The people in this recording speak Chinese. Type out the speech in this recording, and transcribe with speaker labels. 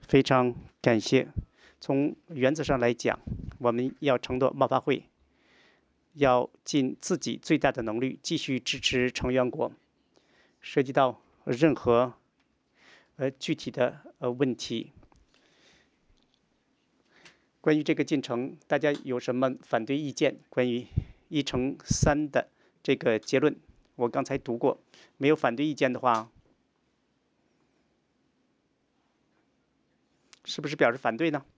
Speaker 1: 非常感谢。从原则上来讲，我们要承诺贸发会要尽自己最大的能力，继续支持成员国。涉及到任何具体的问题，关于这个进程，大家有什么反对意见？关于1乘3的这个结论，我刚才读过，没有反对意见的话，是不是表示反对呢？